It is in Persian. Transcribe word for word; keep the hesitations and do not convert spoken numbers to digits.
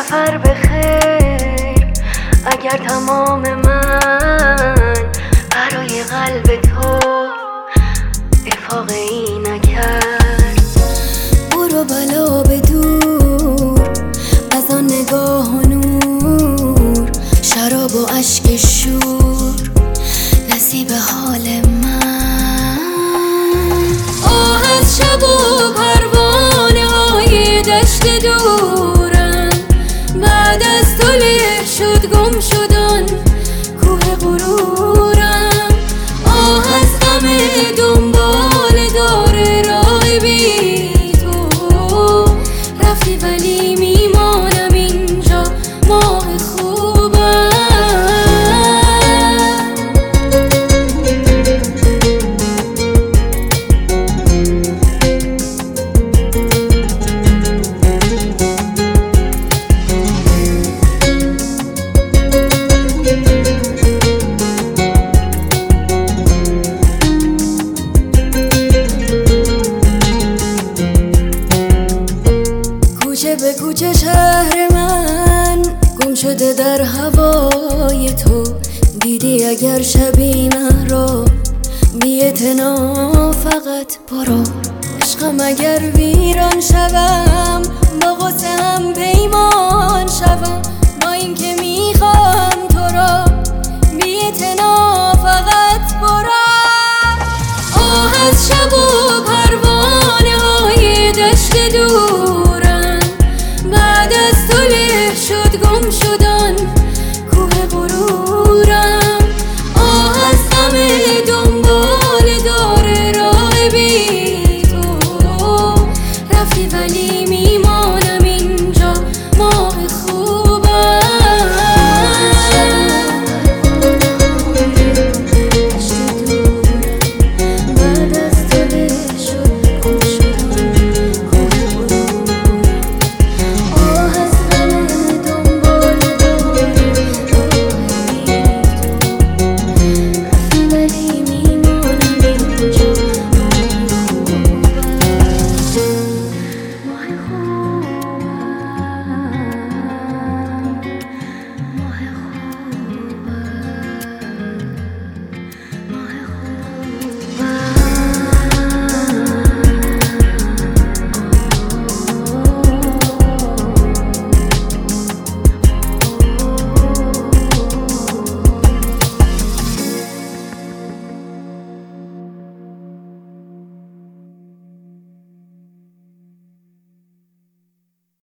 سفر به خیر. اگر تمام من برای قلب تو افاقی نکرد، برو بلا به دور از آن نگاه و نور، شراب و اشک شور نصیب حال من. آه از شب و پروانه های دشت دورم، بعد از تو له شد گم شدن کوه غرورم. آه از غم دنبال داره راه بی تو، رفتی ولی میمانم اینجا ماه خوبم. کوچه به کوچه شهر من گم شده در هوای تو، دیدی اگر شبی من را بی اعتنا فقط برو. عشقم اگر ویران شوم با غصه هم پیمان شوم، با اینکه میخوام تو را بی اعتنا